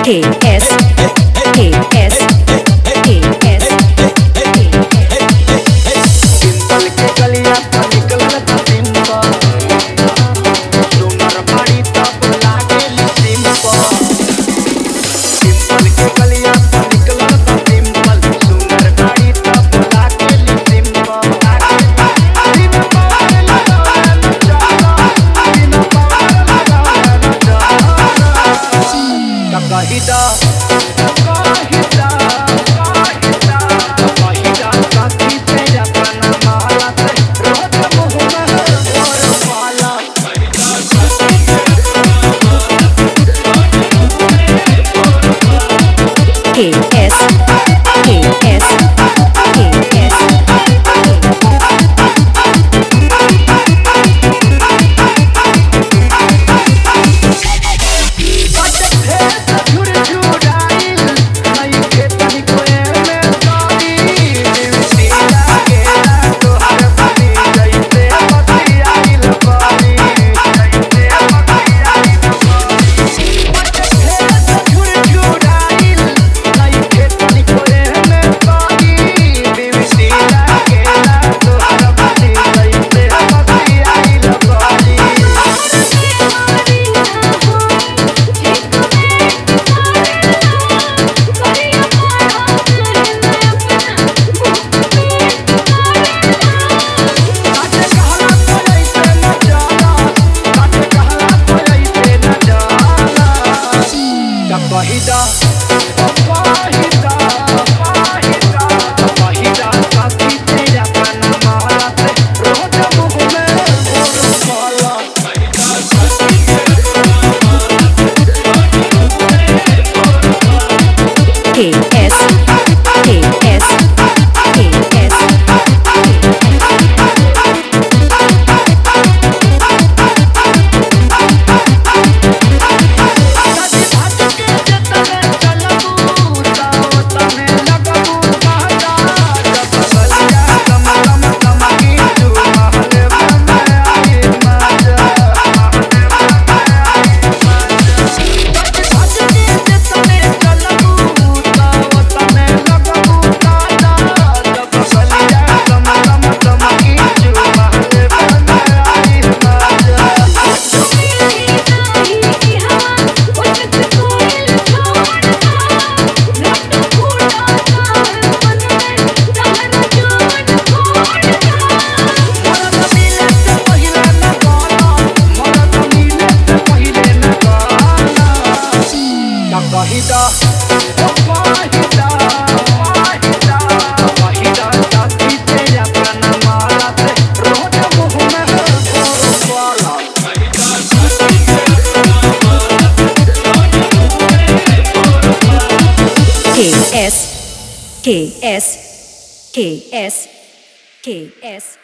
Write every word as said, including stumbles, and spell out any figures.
K S K S K S simple के गलिया पर निकलल त सिंपल सुनर बाड़ी तब लागेल सिंपल सिंपल के गलिया पर निकलल त सिंपल सुनर बाड़ी तब लागेल सिंपल दिन पार लगावे न जाला दिन पार लगावे न जाला त कही दा कही दा K S K S K S Pahida, pahida, pahida, pahida, साथी तेरा अपना माला से रोज मुँह में और माला पहida साथी K S K S K S Pahida, pahida, pahida, pahida, साथी तेरा अपना माला से रोज मुँह में और माला पहida साथी K S K S K S K S